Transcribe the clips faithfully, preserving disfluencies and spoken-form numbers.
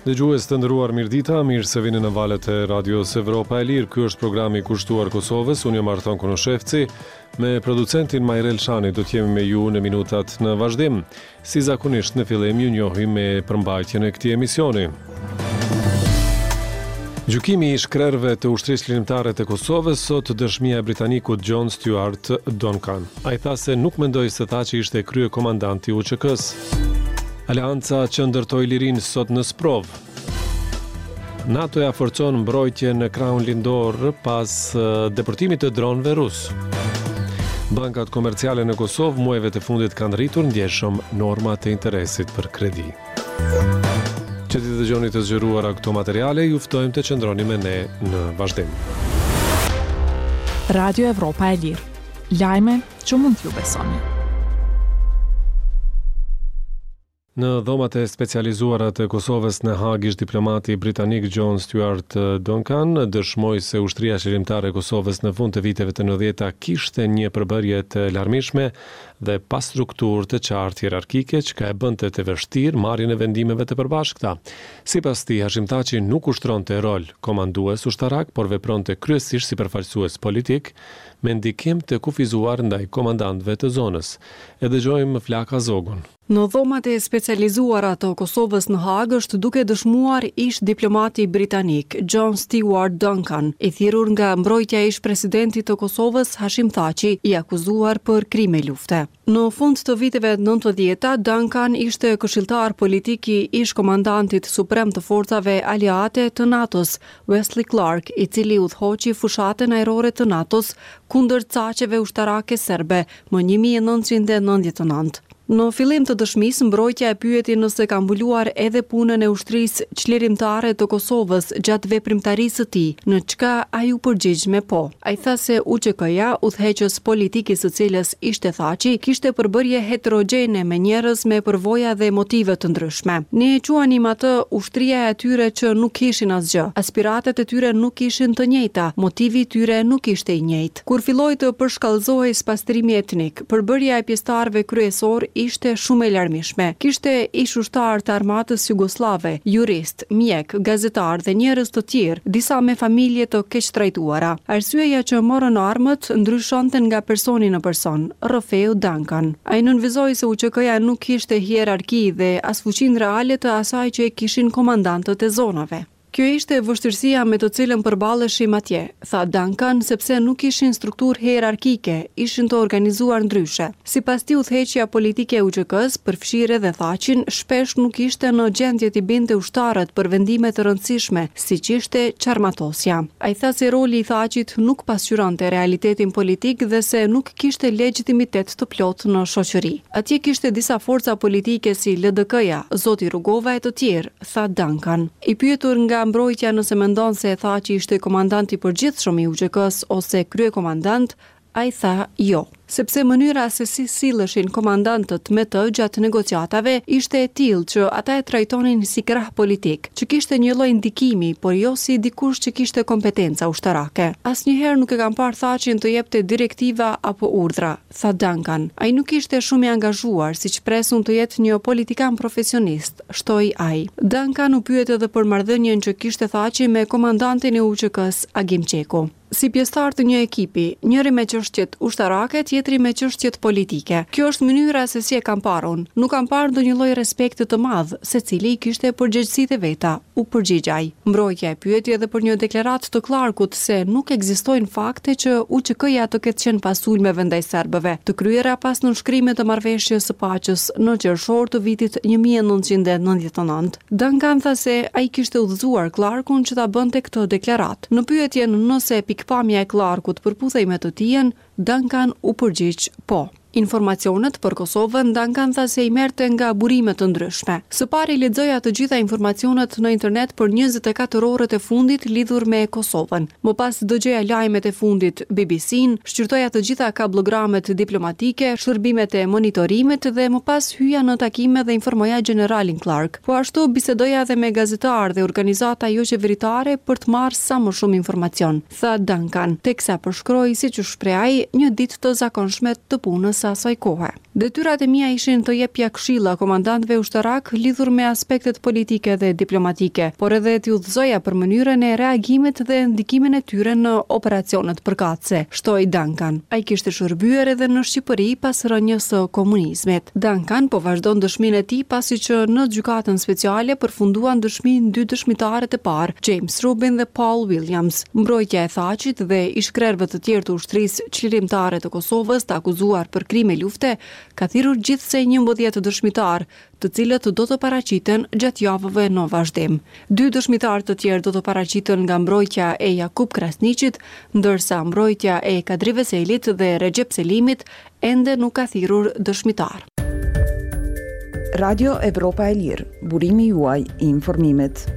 Dëgjues të nderuar, mirëdita, mirë se vini në valët e Radios Evropa e Lirë. Ky është programi i kushtuar Kosovës. Unë jam Arton Konoshevci. Me producentin Majrel Shani do të jemi me ju në minutat në vazhdim. Si zakonisht në fillim ju njohim me përmbajtjen e këtij emisioni. Gjykimi i shkrerëve të ushtrisë lindimtare të Kosovës sot dëshmia e britanikut John Stuart Duncan. Ai tha se nuk mendoi se Thaçi ishte krye komandanti i U Q K-s. Aleanca që ndërtoi lirinë sot në sprov. NATO ja forcon mbrojtjen në krahun lindor pas deportimit të dronëve rus. Bankat komerciale në Kosovë muajve të fundit kanë rritur ndjeshëm normat e interesit për kredi. Që të dëgjoni të zgjeruara këto materiale, ju ftojmë të qëndroni me ne në vazhdim. Radio Evropa e Lirë. Lajme që mund t'ju besoni. Në dhomat e specializuara të Kosovës në Hag, ish diplomati britanik John Stuart Duncan dëshmoi se ushtria qeverimtare e Kosovës në fund të viteve të nëntëdhjetë kishte një përbërje të larmishme dhe pa strukturë të qartë hierarkike, që ka e bënte të vështirë marrjen e vendimeve të përbashkëta. Sipas tij, Hashim Thaçi nuk ushtronte rol komandues ushtarak, por vepronte kryesisht si përfaqësues politik, me ndikim të kufizuar ndaj komandantëve të zonës. E dëgjojmë Flaka Zogun. Në dhomat e specializuara të Kosovës në Hag është duke dëshmuar ish diplomati britanik John Stuart Duncan, i thirrur nga mbrojtja e ish presidentit të Kosovës Hashim Thaçi, i akuzuar për krime lufte. Në fund të viteve nëntëdhjetë, Duncan ishte këshilltar politik i ish komandantit suprem të forcave aleate të NATO-s, Wesley Clark, i cili udhëhoqi fushatën ajrore të NATO-s kundër caqeve ushtarake serbe më një mijë e nëntëqind e nëntëdhjetë e nëntë. Në fillim të dëshmisë, mbrojtja e pyeti nëse ka mbuluar edhe punën e ushtrisë çlirimtare të Kosovës gjatë veprimtarisë së tij, në çka ai u përgjigj me po. Ai tha se U Q K-ja, udhëheqës politik i së cilës ishte Thaçi, kishte përbërje heterogjene me njerëz me përvoja dhe motive të ndryshme. Ne e quanim atë ushtria e atyre që nuk kishin asgjë. Aspiratet e tyre nuk ishin të njëjta, motivi i tyre nuk ishte i njëjtë. Kur filloi të përshkallëzohej spastrimi etnik, përbërja e pjesëtarëve kryesor ishte shumë e larmishme. Kishte ish ushtar të armatës jugoslave, jurist, mjek, gazetar dhe njerëz të tjerë, disa me familje të keq trajtuara. Arsyeja që morën armët ndryshonte nga personi në person. Rrofeu Duncan. Ai nënvizoi se U Q K-ja nuk kishte hierarki dhe as fuqinë reale të asaj që e kishin komandantët e zonave. Kjo ishte vështirësia me të cilën përballeshim atje, tha Duncan, sepse nuk ishin strukturë hierarkike, ishin të organizuar ndryshe. Sipas tij, udhëheqja politike e U Q K-s, përfshirë edhe Thaçin, shpesh nuk ishte në gjendje të binte ushtarët për vendime të rëndësishme, siç ishte qarmatosja. Ai tha se roli i Thaçit nuk pasqyronte realitetin politik dhe se nuk kishte legjitimitet të plotë në shoqëri. Atje kishte disa forca politike si L D K-ja, Zoti Rugova e të tjerë, tha Duncan. I pyetur nga mbrojtja nëse mendon se Thaçi ishte komandant i përgjithshëm i U Q K-s ose kryekomandant, ai tha jo, sepse mënyra se si silleshin komandantët me të gjatë negociatave ishte e tillë që ata e trajtonin si krah politik, që kishte një lloj ndikimi, por jo si dikush që kishte kompetenca ushtarake. Asnjëherë nuk e kam parë Thaçin të jepte direktiva apo urdhra, tha Duncan. Ai nuk ishte shumë i angazhuar, siç presun të jetë një politikan profesionist, shtoi ai. Duncan u pyet edhe për marrëdhënien që kishte Thaçi me komandantin e U Q K-s Agim Qeku. Si pjesëtar të një ekipi, njëri me çështjet ushtarake, tjetri me çështjet politike. Kjo është mënyra se si e kam parë unë. Nuk kam parë ndonjë lloj respekti të madh, secili kishte përgjegjësitë e veta, u përgjigj ai. Mbrojtja e pyeti edhe për një deklaratë të Clarkut se nuk ekzistojnë fakte që U Q K-ja të ketë qenë pasulmeve ndaj serbëve, të kryera pas nënshkrimit të marrëveshjes së paqes në qershor të vitit një mijë e nëntëqind e nëntëdhjetë e nëntë. Duncan tha se ai kishte udhëzuar Clarkun që ta bënte këtë deklaratë. Në pyetjen nëse pikpamja e Clarkut përputhej me të tijen, Duncan u përgjigj po. Informacionet për Kosovën Duncan tha se i merrte nga burime të ndryshme. Së pari lexoja të gjitha informacionet në internet për njëzet e katër orët e fundit lidhur me Kosovën. Më pas dëgjoja lajmet e fundit B B C-n, shqyrtoja të gjitha kablogramet diplomatike, shërbimet e monitorimit dhe më pas hyja në takime dhe informoja generalin Clark. Po ashtu bisedoja edhe me gazetar dhe organizata jo qeveritare për të marrë sa më shumë informacion, tha Duncan, teksa përshkroi siç u shpreh ai një ditë të zakonshme të punës së asaj kohe. Detyrat e mia ishin të jepja këshilla komandantëve ushtarak lidhur me aspektet politike dhe diplomatike, por edhe t'i udhëzoja për mënyrën e reagimit dhe ndikimin e tyre në operacionet përkatëse, shtoi Duncan. Ai kishte shërbyer edhe në Shqipëri pas rënjes së komunizmit. Duncan po vazhdon dëshminë e tij pasi që në gjykatën speciale përfunduan dëshminë dy dëshmitarët e parë, James Rubin dhe Paul Williams. Mbrojtja e Thaqit dhe ish-krerëve të tjerë të ushtrisë çlirimtare të Kosovës të akuzuar për krime lufte ka thirrur gjithsej njëmbëdhjetë dëshmitar, të cilët do të paraqiten gjatë javëve në vazhdim. Dy dëshmitar të tjerë do të paraqiten nga mbrojtja e Jakub Krasniqit, ndërsa mbrojtja e Kadri Veselit dhe Recep Selimit ende nuk ka thirrur dëshmitar. Radio Evropa e Lirë, burimi juaj i informimit.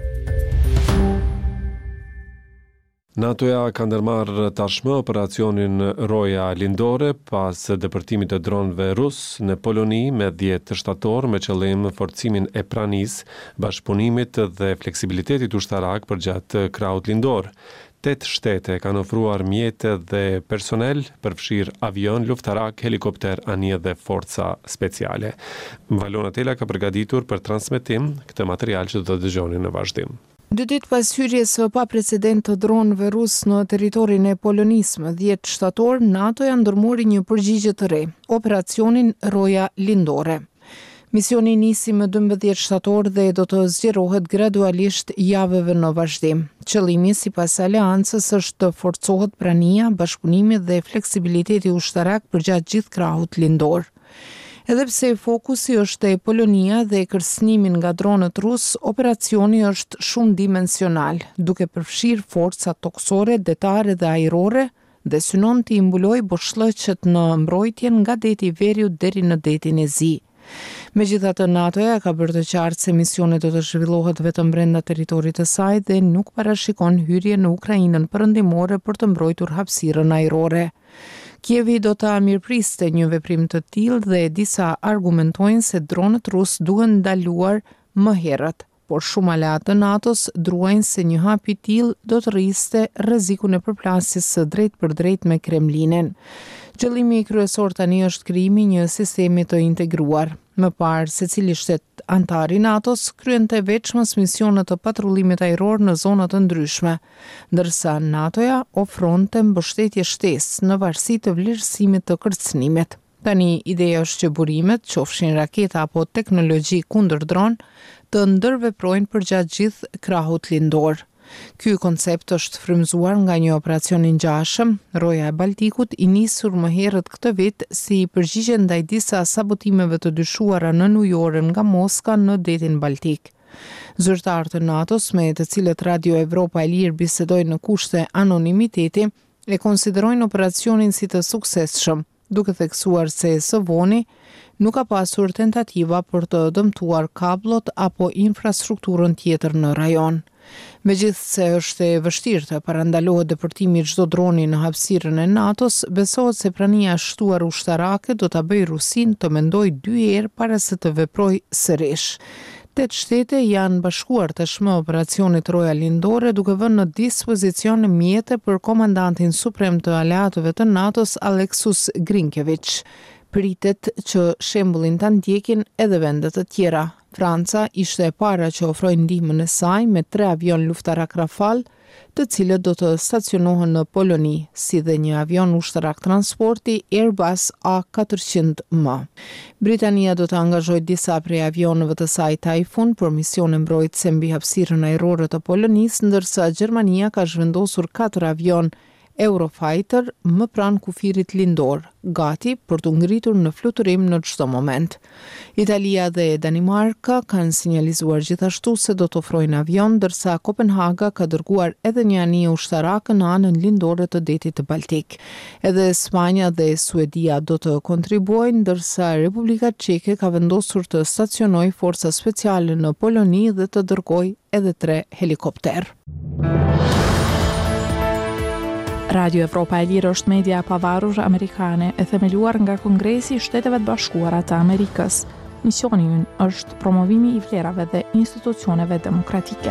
NATO-ja ka ndërmarrë tashmë operacionin Roja Lindore pas depërtimit të dronëve rus në Poloni me dhjetë shtator me qëllim forcimin e pranisë, bashkëpunimit dhe fleksibilitetit ushtarak përgjatë krahut lindor. Tet shtete kanë ofruar mjete dhe personel, përfshir avion, luftarak, helikopter, anije dhe forca speciale. Valona Tela ka përgatitur për transmetim këtë material që do të dëgjoni në vazhdim. Dy ditë pas hyrjes së paprecedent të dronëve rus në territorin e Polonisë më dhjetë shtator, NATO ja ndërmori një përgjigje të re, operacionin Roja Lindore. Misioni nisi më dymbëdhjetë shtator dhe do të zgjerohet gradualisht javëve në vazhdim. Qëllimi sipas aleancës është të forcohet prania, bashkëpunimi dhe fleksibiliteti ushtarak përgjatë gjithë krahut lindor. Edhe pse fokusi është e Polonia dhe kërcënimin nga dronët rus, operacioni është shumë dimensional, duke përfshirë forca toksore, detare dhe ajrore dhe synon të imbuloj boshllëqet në mbrojtjen nga deti Veriut deri në detin e Zi. Megjithatë, NATO-ja ka bërë të qartë se misioni do të zhvillohet vetëm brenda territorit të saj dhe nuk parashikon hyrje në Ukrainën perëndimore për të mbrojtur hapësirën ajrore. Kievi do të mirëpriste një veprim të tillë dhe disa argumentojnë se dronët rus duhen ndaluar më herët, por shumë aleatë të NATO-s druajnë se një hap i tillë do të rriste rrezikun e përplasjes së drejt për drejt me Kremlinin. Qëllimi kryesor tani është krijimi një sistemi të integruar. Më parë, secili shtet antar i NATO-s kryente veçmës misione të patrullimit ajror në zona të ndryshme, ndërsa NATO-ja ofronte mbështetje shtesë në varësi të vlerësimit të kërcënimit. Tani ideja është që burimet, qofshin raketa apo teknologji kundër dron, të ndërveprojnë përgjatë gjithë krahut lindor. Ky koncept është frymzuar nga një operacion i ngjashëm, Roja e Baltikut, i nisur më herët këtë vit si përgjigje ndaj disa sabotimeve të dyshuara në ujorën nga Moska në detin Baltik. Zyrtarët e NATO-s, me të cilët Radio Evropa e Lirë bisedoi në kushte anonimiteti, e konsiderojnë operacionin si të suksesshëm, duke theksuar se së voni nuk ka pasur tentativa për të dëmtuar kabllot apo infrastrukturën tjetër në rajon. Megjithse është e vështirë të parandalohet depërtimi i çdo droni në hapësirën e NATO-s, besohet se prania e shtuar ushtarake do ta bëjë Rusinë të mendojë dy herë para se të veprojë sërish. Tet shtete janë bashkuar tashmë operacionit Roja Lindore duke vënë në dispozicion mjete për komandantin suprem të aleatëve të NATO-s Aleksus Grinkevich. Pritet që shembullin ta ndjekin edhe vendet të tjera. Franca ishte e para që ofroi ndihmën e saj me tre avion luftarak Rafale, të cilët do të stacionohen në Poloni, si dhe një avion ushtarak transporti Airbus A katërqind M. Britania do të angazhojë disa prej avionëve të saj Typhoon për misione mbrojtëse mbi hapësirën ajrore të Polonisë, ndërsa Gjermania ka zhvendosur katër avion Eurofighter më pranë kufirit lindor, gati për të ngritur në fluturim në çdo moment. Italia dhe Danimarka kanë sinjalizuar gjithashtu se do të ofrojnë avion, ndërsa Kopenhaga ka dërguar edhe një anije ushtarake në anën lindore të detit të Baltik. Edhe Spanja dhe Suedia do të kontribuojnë, ndërsa Republika Çeke ka vendosur të stacionojë forca speciale në Poloni dhe të dërgojë edhe tre helikopter. Radio Evropa e Lirë është media e pavarur amerikane e themeluar nga Kongresi i Shteteve të Bashkuara të Amerikës. Misioni i ynë është promovimi i vlerave dhe institucioneve demokratike.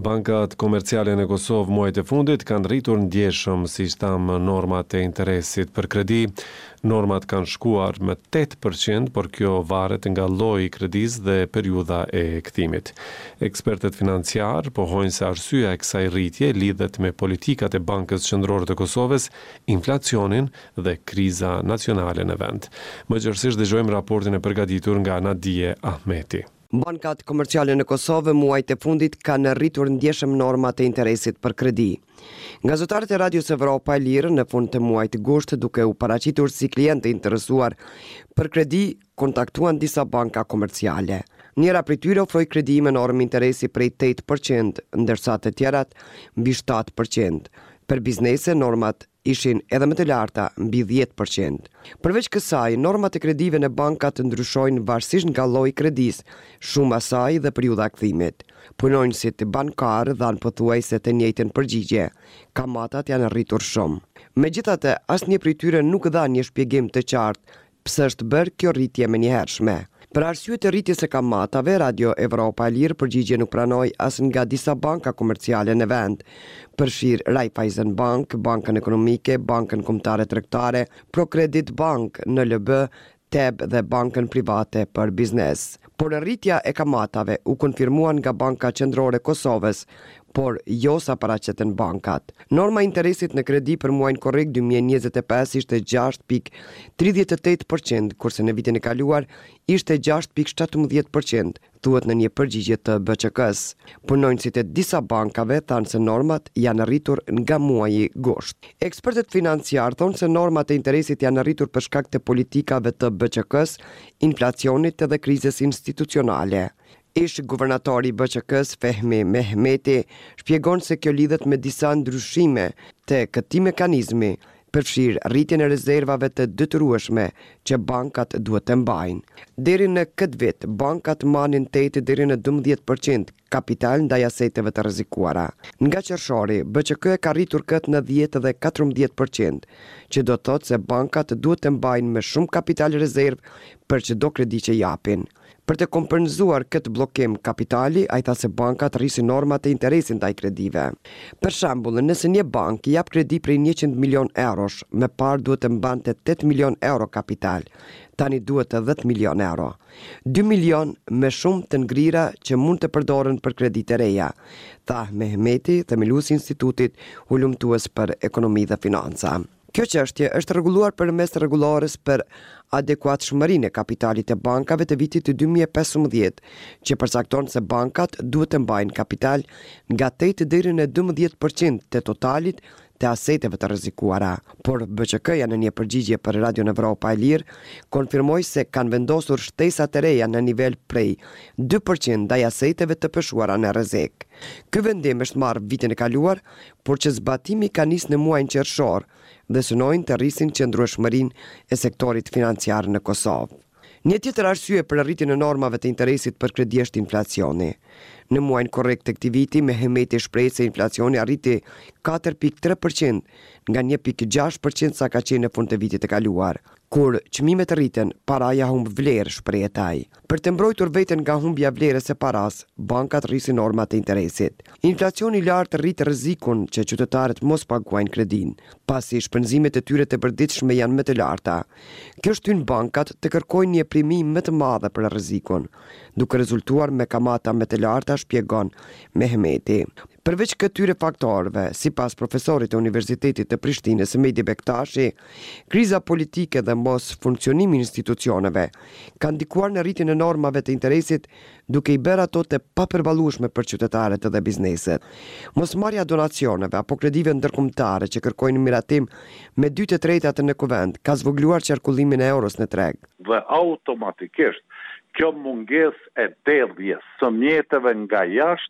Bankat komerciale në Kosovë muajt e fundit kanë rritur ndjeshëm siç tham normat e interesit për kredi. Normat kanë shkuar me tetë përqind, por kjo varet nga lloji i kredisë dhe periudha e kthimit. Ekspertët financiar pohojnë se arsyeja e kësaj rritje lidhet me politikat e Bankës Qendrore të Kosovës, inflacionin dhe kriza nacionale në vend. Më gjithsesi dëgjojmë raportin e përgatitur nga Nadije Ahmeti. Bankat komerciale në Kosovë muajt e fundit kanë rritur ndjeshëm normat e interesit për kredi. Nga zotëtarët e Radios Evropa e Lirë në fund të muajit gusht, duke u paraqitur si klientë interesuar për kredi, kontaktuan disa banka komerciale. Njëra prej tyre ofroi kredi me normë interesi prej tetë përqind, ndërsa të tjerat mbi shtatë përqind. Për biznese normat ishin edhe më të larta, mbi dhjetë përqind. Përveç kësaj, normat e kredive në bankat ndryshojnë varësisht nga lloji i kredisë, shuma e saj dhe periudha e kthimit. Punonjësit bankarë dhanë pothuajse të njëjtën përgjigje. Kamatat janë rritur shumë. Megjithatë, asnjë prej tyre nuk dha një shpjegim të qartë pse është bërë kjo rritje menjëhershme. Për arsye të rritjes së kamatave, Radio Evropa e Lirë përgjigje nuk pranoi as nga disa banka komerciale në vend. Përfshir Raiffeisen Bank, Bankën Ekonomike, Bankën Kombëtare Tregtare, Procredit Bank, N L B, T E B dhe Bankën Private për Biznes. Por rritja e kamatave u konfirmuan nga Banka Qendrore e Kosovës, por jo sa paraqiten bankat. Norma e interesit në kredi për muajin korrekt dy mijë e njëzet e pesë ishte gjashtë pikë tridhjetë e tetë përqind, kurse në vitin e kaluar ishte gjashtë pikë shtatëmbëdhjetë përqind, thuhet në një përgjigje të B Q K-s. Punonjësit e disa bankave thanë se normat janë rritur nga muaji gusht. Ekspertët financiar thonë se normat e interesit janë rritur për shkak të politikave të B Q K-s, inflacionit dhe krizës institucionale. Ish guvernatori i B Q K-s Fehmi Mehmeti shpjegon se kjo lidhet me disa ndryshime të këtij mekanizmi, përfshir rritjen e rezervave të detyrueshme që bankat duhet të mbajnë. Deri në këtë vit, bankat marrin tetë deri në dymbëdhjetë përqind kapital ndaj aseteve të rrezikuara. Nga qershori, B Q K ka rritur këtë në dhjetë dhe katërmbëdhjetë përqind, që do të thotë se bankat duhet të mbajnë me shumë kapital rezervë për çdo kredi që japin. Për të kompenzuar këtë bllokim kapitali, ai tha se bankat rrisin normat e interesit ndaj kredive. Për shembull, nëse një bank jap kredi prej njëqind milion eurosh, me parë duhet të mbante tetë milion euro kapital. Tani duhet dhjetë milion euro. dy milion me shumë të ngrira që mund të përdoren për kredi të reja, tha Mehmeti, themeluesi i Institutit Hulumtues për Ekonomi dhe Financa. Kjo çështje është rregulluar përmes rregullores për adekuatshmërinë e kapitalit të bankave të vitit dy mijë e pesëmbëdhjetë, që përcakton se bankat duhet të mbajnë kapital nga tetë deri në dymbëdhjetë përqind të totalit të aseteve të rrezikuara. Por B Q K-ja në një përgjigje për Radio Evropa e Lirë konfirmoi se kanë vendosur shtesa të reja në nivel prej dy përqind ndaj aseteve të peshuara në rrezik. Ky vendim është marrë vitin e kaluar, por që zbatimi ka nisë në muajin qershor dhe synojnë të rrisin qëndrueshmërinë e sektorit financiar në Kosovë. Një tjetër arsye për rritjen e normave të interesit për kredi është inflacioni. Në muajin korrekt të këtij viti, Mehmeti shpreh se inflacioni arriti katër pikë tre përqind nga një pikë gjashtë përqind sa ka qenë në fund të vitit të kaluar. Kur çmimet rriten, paraja humb vlerë, shprehet ai. Për të mbrojtur veten nga humbja e vlerës së paras, bankat rrisin normat e interesit. Inflacioni i lartë rrit rrezikun që qytetarët mos paguajnë kredin, pasi shpenzimet e tyre të përditshme janë më të larta. Kjo shtyn bankat të kërkojnë një primi më të madhe për rrezikun, duke rezultuar me kamata më të larta, shpjegon Mehmeti. Përveç këtyre faktorëve, sipas profesorit të Universitetit të Prishtinës Mehdi Bektashi, kriza politike dhe mos funksionimi i institucioneve kanë ndikuar në rritjen e normave të interesit, duke i bërë ato të papërballueshme për qytetarët dhe bizneset. Mosmarrja donacioneve apo kredive ndërkombëtare që kërkojnë miratim me dy të tretat në kuvend ka zvogluar qarkullimin e euros në treg. Dhe automatikisht kjo mungesë e derdhjes së mjeteve nga jashtë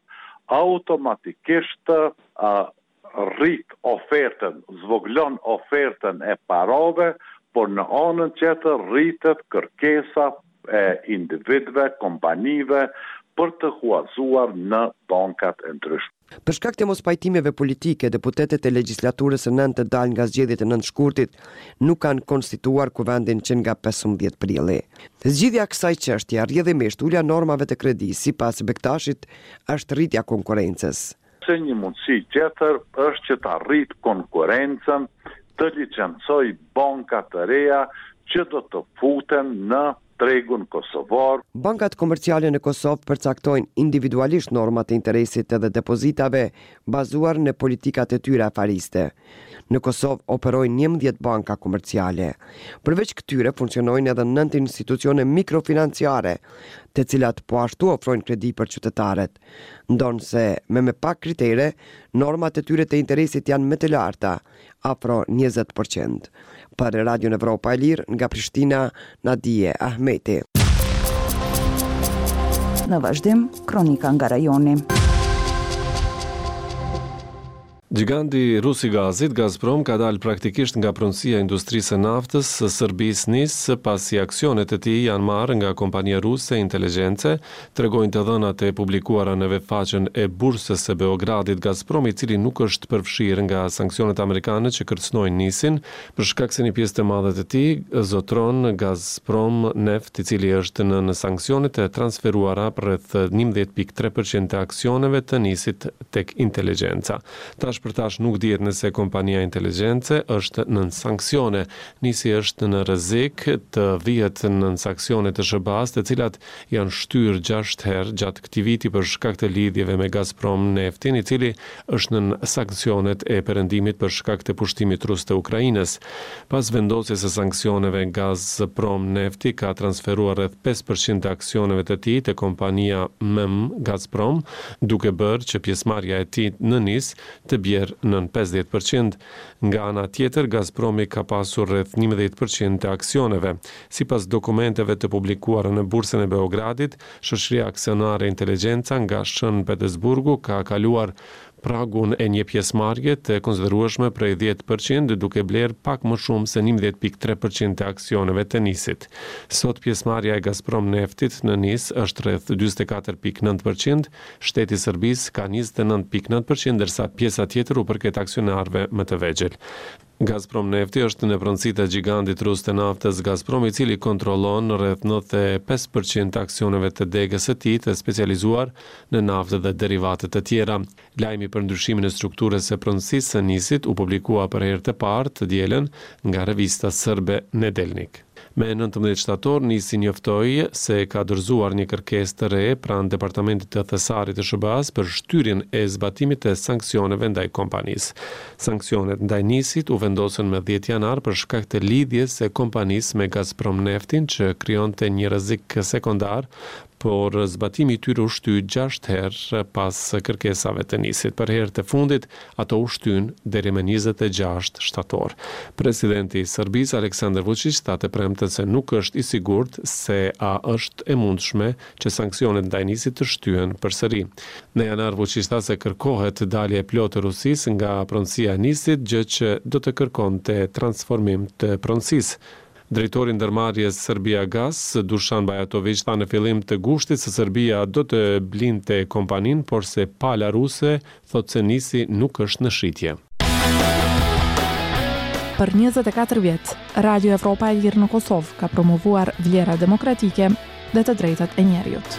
automatikisht uh, rrit ofertën, zvoglon ofertën e parave, por në anën tjetër rritet kërkesa e individëve, kompanive për të huazuar në bankat e ndryshme. Për shkak të mospajtimeve politike, deputetët e legjislaturës së nëntë të dalë nga zgjedhjet e nëntë shkurtit nuk kanë konstituar kuvendin që nga pesëmbëdhjetë prilli. Zgjidhja kësaj çështje rrjedhimisht ulja normave të kredisë, sipas Bektashit, është rritja konkurrencës. Se një mundësi tjetër është që të arrit konkurencën, të licencoj banka të reja që do të futen në tregun kosovar. Bankat komerciale në Kosovë përcaktojnë individualisht normat e interesit edhe depozitave bazuar në politikat e tyre afariste. Në Kosovë operojnë njëmbëdhjetë banka komerciale. Përveç këtyre funksionojnë edhe nëntë institucione mikrofinanciare, të cilat po ashtu ofrojnë kredi për qytetarët, ndonë se me me pak kritere, normat e tyre të interesit janë më të larta, afro njëzet përqind. Për Radio Evropa e Lirë, nga Prishtina, Nadije Ahmeti. Në vazhdim, kronika nga rajoni. Giganti rus i gazit, Gazprom, ka dalë praktikisht nga pronësia e industrisë së naftës së Serbisë nis pasi aksionet e tij janë marrë nga kompania ruse Inteligence, tregojnë të dhënat e publikuara në webfaqen e bursës së Beogradit. Gazprom, i cili nuk është përfshirë nga sanksionet amerikane që kërcënojnë nisin, për shkak se një pjesë të madhe të tij zotron Gazprom Neft, i cili është në, në sanksionet e transferuara për rreth njëmbëdhjetë pikë tre përqind të aksioneve të nisit tek Inteligenca. Tash për tash nuk dihet nëse kompania Inteligence është nën sanksione. Nisi është në rrezik të vihet nën sanksione të sh b a-s, të cilat janë shtyrë gjashtë herë gjatë këtij viti për shkak të lidhjeve me Gazprom Neftin, i cili është nën sanksionet e perëndimit për shkak të pushtimit rus të Ukrainës. Pas vendosjes së sanksioneve, Gazprom Nefti ka transferuar rreth pesë përqind të aksioneve të tij te kompania M M Gazprom, duke bërë që pjesëmarrja e tij në Nis të bjerë nën pesëdhjetë përqind. Nga ana tjetër, Gazpromi ka pasur rreth njëmbëdhjetë përqind të aksioneve. Sipas dokumenteve të publikuara në bursën e Beogradit, shoqëria aksionare Inteligenca nga Shën Petersburgu ka kaluar pragun e një pjesëmarrje të konsiderueshme prej dhjetë përqind, duke blerë pak më shumë se njëmbëdhjetë pikë tre përqind të aksioneve të Nisit. Sot pjesëmarrja e Gazprom Neftit në Nis është rreth njëzet e katër pikë nëntë përqind, shteti i Serbisë ka njëzet e nëntë pikë nëntë përqind, ndërsa pjesa tjetër u përket aksionarëve më të vegjël. Gazprom Nefti është në pronësitë e gigantit rus të naftës Gazprom, i cili kontrollon rreth nëntëdhjetë e pesë përqind të aksioneve të degës së tij të specializuar në naftë dhe derivate të tjera. Lajmi për ndryshimin e strukturës së pronësisë së Nisit u publikua për herë të parë të dielën nga revista serbe Nedeljnik. Me nëntëmbëdhjetë shtator, Nisi njoftoi se ka dorëzuar një kërkesë të re pranë Departamentit të Thesarit të sh b a-s për shtyrjen e zbatimit të sanksioneve ndaj kompanisë. Sanksionet ndaj Nisit u vendosën me dhjetë janar për shkak të lidhjes së kompanisë me Gazprom Neftin, që krijonte një rrezik sekondar, por zbatimi i tyre u shty gjashtë herë pas kërkesave të Nisit. Për herë të fundit, ato u shtyn deri më njëzet e gjashtë shtator. Presidenti i Serbisë Aleksandar Vučić tha të premten se nuk është i sigurt se a është e mundshme që sanksionet ndaj Nisit të shtyhen përsëri. Në janar Vučić tha se kërkohet dalje e plotë e Rusisë nga pronësia e Nisit, gjë që do të kërkonte transformim të pronësisë. Drejtori ndërmarrjes Serbia Gas, Dušan Bajatović, tha në fillim të gushtit se Serbia do të blinte kompaninë, por se pala ruse thotë se Nisi nuk është në shitje. Për njëzet e katër vjet, Radio Evropa e Lirë në Kosovë ka promovuar vlera demokratike dhe të drejtat e njerëzit.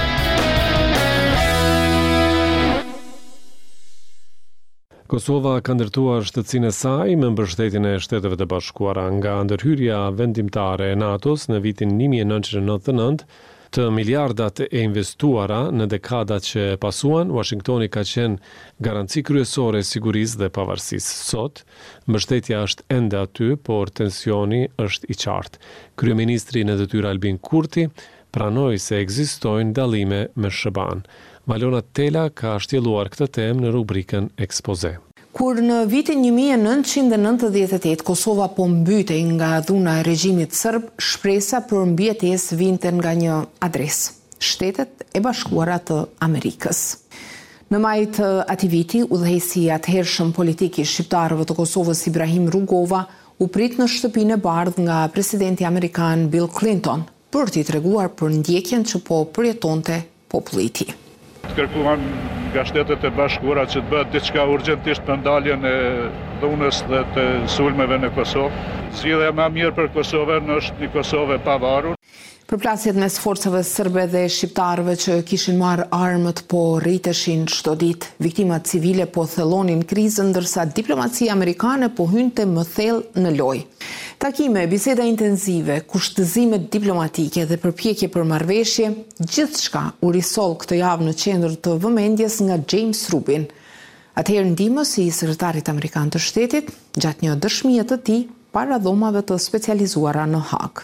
Kosova ka ndërtuar shtetësinë e saj me mbështetjen e Shteteve të Bashkuara. Nga ndërhyrja vendimtare e NATO-s në vitin një mijë e nëntëqind e nëntëdhjetë e nëntë, të miliardat e investuara në dekadat që pasuan, Washingtoni ka qenë garanci kryesore e sigurisë dhe pavarësisë. Sot, mbështetja është ende aty, por tensioni është i qartë. Kryeministri në detyrë Albin Kurti pranoi se ekzistojnë dallime me sh b a-n. Valona Tela ka shtjelluar këtë temë në rubrikën Ekspoze. Kur në vitin një mijë e nëntëqind e nëntëdhjetë e tetë Kosova po mbytej nga dhuna e regjimit serb, shpresa për mbjetesë vinte nga një adresë: Shtetet e Bashkuara të Amerikës. Në maj të atij viti, udhëheqësi i atëhershëm politik i shqiptarëve të Kosovës Ibrahim Rugova u prit në shtëpinë e bardhë nga presidenti amerikan Bill Clinton për t'i treguar për ndjekjen që po përjetonte populli i tij. Kërkuan nga Shtetet e Bashkuara që të bëhet diçka urgjentisht për ndaljen e dhunës dhe të sulmeve në Kosovë. Zgjidhja më e mirë për Kosovën është një Kosovë e pavarur. Përplasjet mes forcave serbe dhe shqiptarëve që kishin marrë armët po rriteshin çdo ditë. Viktimat civile po thellonin krizën, ndërsa diplomacia amerikane po hynte më thellë në lojë. Takime, biseda intenzive, kushtëzime diplomatike dhe përpjekje për marrëveshje, gjithçka u risol këtë javë në qendër të vëmendjes nga James Rubin. Atëherë ndihmës i sekretarit amerikan të shtetit, gjatë një dëshmie të tij para dhomave të specializuara në Hag.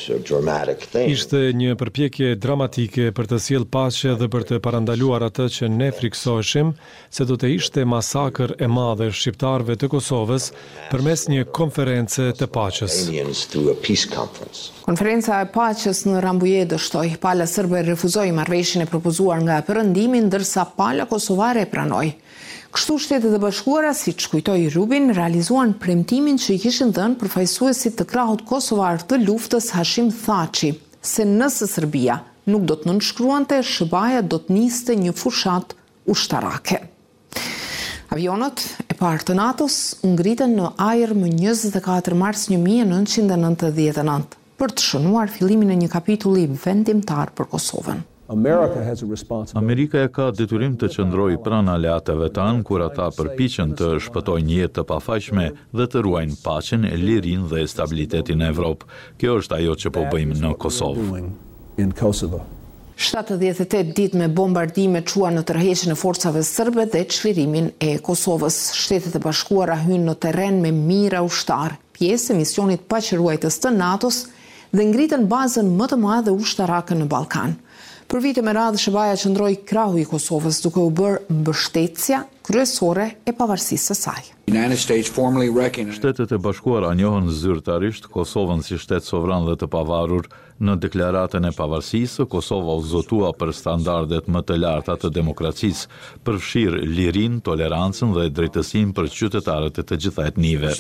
Ishte një përpjekje dramatike për të sjellë paqe dhe për të parandaluar atë që ne friksoheshim se do të ishte masakër e madhe shqiptarëve të Kosovës përmes një konference të paqes. Konferenca e paqes në Rambuje dështoi, pala serbe refuzoi marrëveshjen e propozuar nga perëndimi, ndërsa pala kosovare e pranoi. Kështu Shtetet e Bashkuara, siç kujtoi Rubin, realizuan premtimin që i kishin dhënë përfaqësuesit të krahut kosovar të luftës Hashim Thaçi, se nëse Serbia nuk do të nënshkruante, S B A-ja do të niste një fushat ushtarake. Avionët e parë të NATO-s u ngritën në ajër më njëzet e katër mars një mijë e nëntëqind e nëntëdhjetë e nëntë për të shënuar fillimin e një kapitulli vendimtar për Kosovën. Amerika e ka detyrim të qëndrojë pranë aleatëve tanë kur ata përpiqen të shpëtojnë jetë të pafajshme dhe të ruajnë paqen, lirinë dhe stabilitetin në Evropë. Kjo është ajo që po bëjmë në Kosovë. shtatëdhjetë e tetë ditë me bombardime çuan në tërheqjen e forcave serbe dhe çlirimin e Kosovës. Shtetet e Bashkuara hynë në terren me mijëra ushtar, pjesë e misionit paqëruajtës të NATO-s dhe ngritën bazën më të madhe ushtarake në Ballkan. Për vite me radhë S B A-ja qëndroi krahu i Kosovës duke u bërë mbështetësja kryesore e pavarësisë së saj. Shtetet e Bashkuara njohën zyrtarisht Kosovën si shtet sovran dhe të pavarur. Në deklaratën e pavarësisë, Kosova u zotua për standardet më të larta të demokracisë, përfshirë lirinë, tolerancën dhe drejtësinë për qytetarët e të gjitha etnive.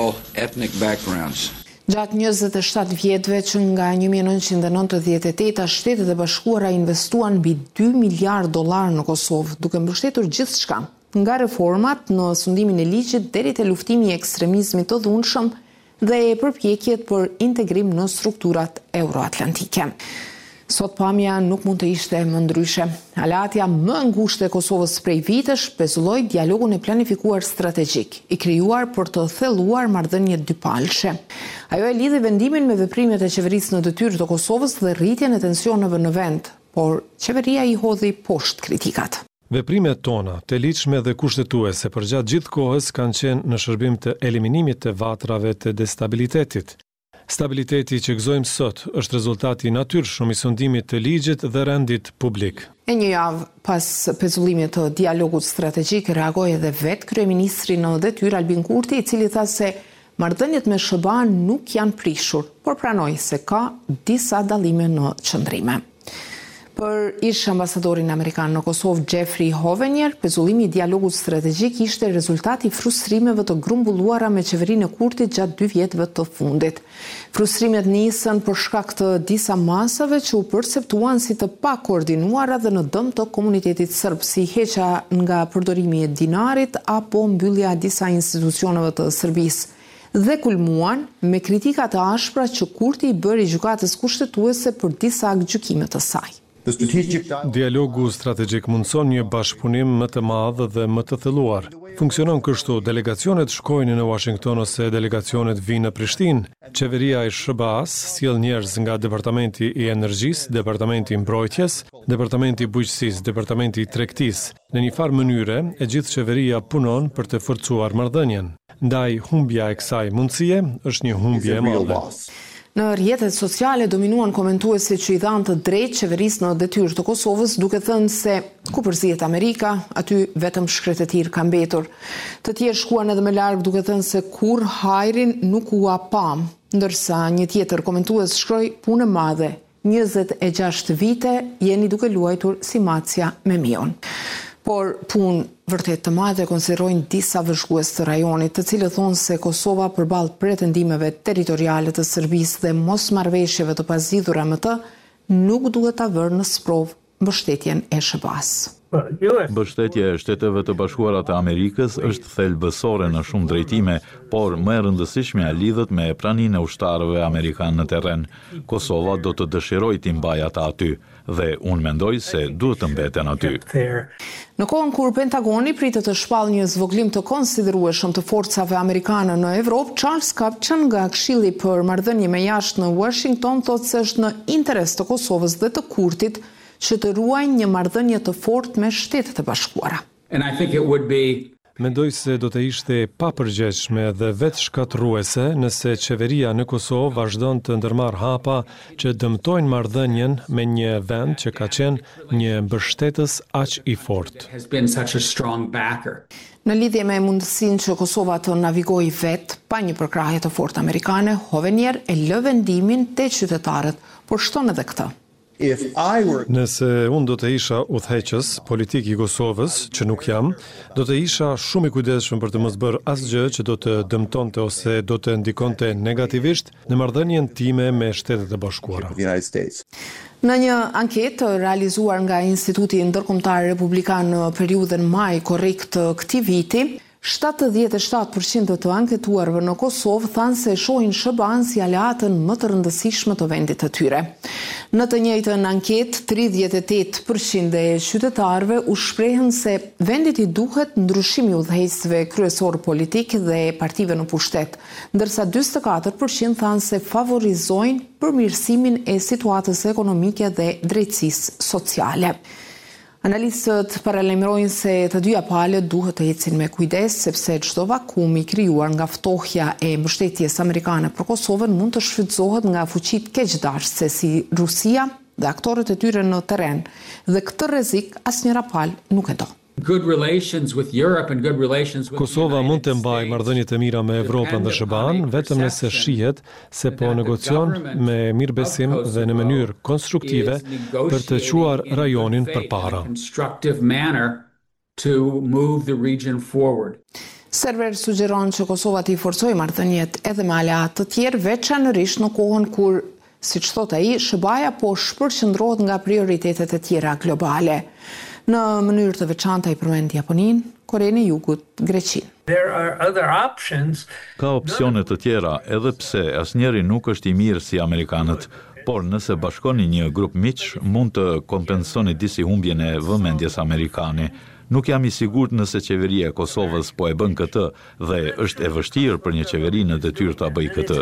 Gjatë njëzet e shtatë vjetëve që nga një mijë e nëntëqind e nëntëdhjetë e tetë, Shtetet e Bashkuara investuan mbi dy miliardë dollar në Kosovë, duke mbështetur gjithçka, nga reformat në sundimin e ligjit deri te luftimi i ekstremizmit të dhunshëm dhe përpjekjet për integrim në strukturat euroatlantike. Sot pamja nuk mund të ishte më ndryshe. Aleatja më ngushtë e Kosovës prej vitesh pezulloi dialogun e planifikuar strategjik, i krijuar për të thelluar marrëdhënie dypalshe. Ajo e lidhi vendimin me veprimet e qeverisë në detyrë të Kosovës dhe rritjen e tensioneve në vend, por qeveria i hodhi poshtë kritikat. Veprimet tona, të ligjshme dhe kushtetuese përgjatë gjithë kohës kanë qenë në shërbim të eliminimit të vatrave të destabilitetit. Stabiliteti që gëzojmë sot është rezultati natyrshëm i sundimit të ligjit dhe rendit publik. E një javë pas pezullimit të dialogut strategjik reagoi edhe vetë kryeministri në detyrë Albin Kurti, i cili tha se marrëdhëniet me S B A nuk janë prishur, por pranoi se ka disa dallime në qëndrime. Për ish ambasadorin amerikan në Kosovë Jeffrey Hovenier, pezullimi i dialogut strategjik ishte rezultati i frustrimeve të grumbulluara me qeverinë e Kurtit gjatë dy vjetëve të fundit. Frustrimet nisën për shkak të disa masave që u perceptuan si të pakoordinuara dhe në dëm të komunitetit serb, si heqja nga përdorimi i dinarit apo mbyllja e disa institucioneve të Serbisë, dhe kulmuan me kritika të ashpra që Kurti i bëri gjykatës kushtetuese për disa gjykime të saj. Dialogu strategjik mundson një bashkëpunim më të madh dhe më të thelluar. Funksionon kështu, delegacionet shkojnë në Washington ose delegacionet vinë në Prishtinë. Qeveria e S B A-s sjell njerëz nga Departamenti i Energjisë, Departamenti i Mbrojtjes, Departamenti i Bujqësisë, Departamenti i Tregtisë. Në një farë mënyre, e gjithë qeveria punon për të forcuar marrëdhënien. Ndaj humbja e kësaj mundësie është një humbje e madhe. Në rrjetet sociale dominuan komentuesit që i dhanë të drejtë qeverisë në detyrë të Kosovës, duke thënë se ku përzihet Amerika, aty vetëm shkretetir ka mbetur. Të tjerë shkuan edhe më larg duke thënë se kur hajrin nuk u apam, ndërsa një tjetër komentues shkroi punë madhe. njëzet e gjashtë vite jeni duke luajtur si macja me mion. Por punë vërtet të madhe konsiderojnë disa vëzhgues të rajonit, të cilët thonë se Kosova përballë pretendimeve territoriale të Serbisë dhe mosmarrëveshjeve të pazidhura me të, nuk duhet ta vërë në sprov mbështetjen e S B A-s. Mbështetja e Shteteve të Bashkuara të Amerikës është thelbësore në shumë drejtime, por më e rëndësishmja lidhet me praninë e ushtarëve amerikanë në terren. Kosova do të dëshirojë t'i mbajë ata aty dhe unë mendoj se duhet të mbeten aty. Në kohën kur Pentagoni pritet të shpallë një zvoglim të konsiderueshëm të forcave amerikane në Evropë, Charles Kupchan nga Këshilli për Marrëdhënie me Jashtë në Washington thotë se është në interes të Kosovës dhe të Kurtit që të ruajnë një marrëdhënie të fortë me Shtetet e Bashkuara. And I think it would be Mendoj se do të ishte papërgjegjshme dhe vetë shkatërruese nëse qeveria në Kosovë vazhdon të ndërmarrë hapa që dëmtojnë marrëdhënien me një vend që ka qenë një mbështetës aq i fortë. has been such a strong backer. Në lidhje me mundësinë që Kosova të navigojë vetë pa një përkrahje të fortë amerikane, Hovenier e lë vendimin te qytetarët, por shton edhe këtë. Nëse unë do të isha udhëheqës politik i Kosovës, që nuk jam, do të isha shumë i kujdesshëm për të mos bërë asgjë që do të dëmtonte ose do të ndikonte negativisht në marrëdhënien time me Shtetet e Bashkuara. Në një anketë realizuar nga Instituti Ndërkombëtar Republikan në periudhën maj korrik të këtij viti, shtatëdhjetë e shtatë përqind të anketuarve në Kosovë thanë se shohin S B A-n si aleatën më të rëndësishme të vendit të tyre. Në të njëjtën anketë, tridhjetë e tetë përqind e qytetarëve u shprehën se vendit i duhet ndryshimi i udhëheqësve kryesor politik dhe partive në pushtet, ndërsa njëzet e katër përqind thanë se favorizojnë përmirësimin e situatës ekonomike dhe drejtësisë sociale. Analistët paralajmërojnë se të dyja palët duhet të ecin me kujdes, sepse çdo vakum i krijuar nga ftohja e mbështetjes amerikane për Kosovën mund të shfrytëzohet nga fuqitë keqdashëse si Rusia dhe aktorët e tyre në terren, dhe këtë rrezik asnjëra palë nuk e do. Good relations with Europe and good relations with Kosova mund të mbajë marrëdhënie të mira me Evropën dhe S B A-n vetëm nëse shihet se po negocion me mirëbesim dhe në mënyrë konstruktive për të quar rajonin përpara. Server sugjeron që Kosova të i forcojë marrëdhëniet edhe me aleatë të tjerë, veçanërisht në kohën kur, siç thot ai, S B A-ja po shpërqendrohet nga prioritetet e tjera globale. Në mënyrë të veçantë ai përmend Japoninë, Korenë e Jugut, Greqinë. Ka opsione të tjera, edhe pse asnjëri nuk është i mirë si amerikanët, por nëse bashkoni një grup miq, mund të kompensoni disi humbjen e vëmendjes amerikane. Nuk jam i sigurt nëse qeveria e Kosovës po e bën këtë dhe është e vështirë për një qeveri në detyrë ta bëjë këtë.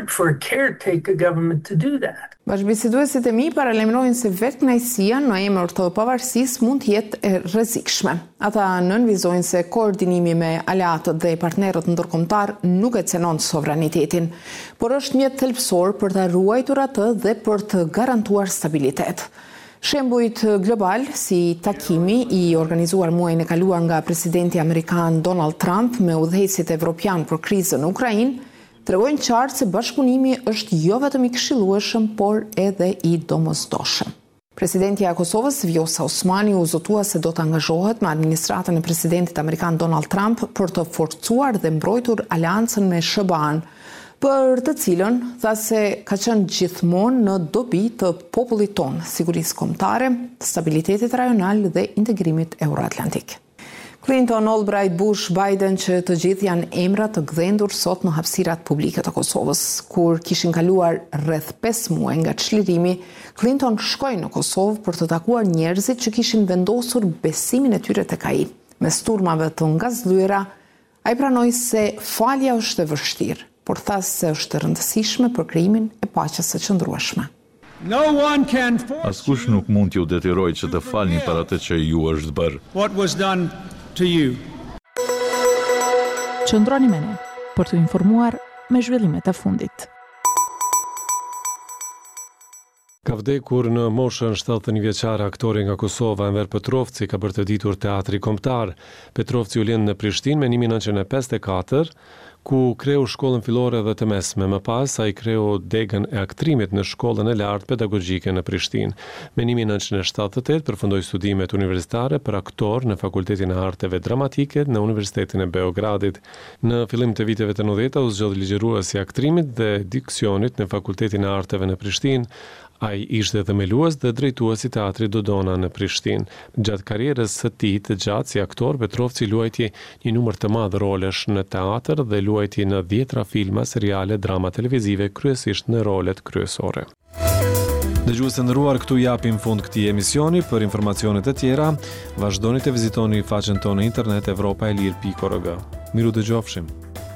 Bashkëbiseduesit e mi paralajmërojnë se vetkënaqësia në emër të pavarësisë mund të jetë e rrezikshme. Ata nënvizojnë se koordinimi me aleatët dhe partnerët ndërkombëtar nuk e cenon sovranitetin, por është mjet thelbësor për ta ruajtur atë dhe për të garantuar stabilitet. Shembujt global, si takimi i organizuar muajin e kaluar nga presidenti amerikan Donald Trump me udhëheqësit evropian për krizën në Ukrainë, tregojnë qartë se bashkëpunimi është jo vetëm i këshillueshëm, por edhe i domosdoshëm. Presidentja e Kosovës, Vjosa Osmani, u zotua se do të angazhohet me administratën e presidentit amerikan Donald Trump për të forcuar dhe mbrojtur aleancën me S B A-n, për të cilën tha se ka qenë gjithmonë në dobi të popullit tonë, sigurisë kombëtare, stabilitetit rajonal dhe integrimit euroatlantik. Clinton, Albright, Bush, Biden, që të gjithë janë emra të gdhendur sot në hapësirat publike të Kosovës. Kur kishin kaluar rreth pesë muaj nga çlirimi, Clinton shkoi në Kosovë për të takuar njerëzit që kishin vendosur besimin e tyre tek ai. Mes turmave të ngazdyera, ai pranoi se falja është e vështirë, por thas se është e rëndësishme për krijimin e paqes së qëndrueshme. Askush nuk mund t'ju detyrojë që të falni për atë që ju është bërë. Qëndroni me ne për të informuar me zhvillimet e fundit. Ka vdekur në moshën shtatëdhjetë e një vjeçare aktori nga Kosova, Enver Petrovci, ka bërë të ditur teatri kombëtar. Petrovci u lind në Prishtinë me një mijë nëntëqind e pesëdhjetë e katër, ku kreu shkollën fillore dhe të mesme. Më pas, ai kreu degën e aktrimit në shkollën e lartë pedagogjike në Prishtinë. Me një mijë nëntëqind e shtatëdhjetë e tetë përfundoi studimet universitare për aktor në Fakultetin e Arteve Dramatike në Universitetin e Beogradit. Në fillim të viteve të nëntëdhjetë u zgjodhi ligjërues i aktrimit dhe diksionit në Fakultetin e Arteve në Prishtinë. Ai ishte themelues dhe drejtues i teatrit Dodona në Prishtinë. Gjatë karrierës së tij të gjatë si aktor, Petrovci luajti një numër të madh rolesh në teatr dhe luajti në dhjetra filma, seriale, drama televizive, kryesisht në rolet kryesore. Dëgjues të nderuar, këtu japim fund këtij emisioni. Për informacione të tjera, vazhdoni të vizitoni faqen tonë në internet evropaelir pikë org. Miru dëgjofshim.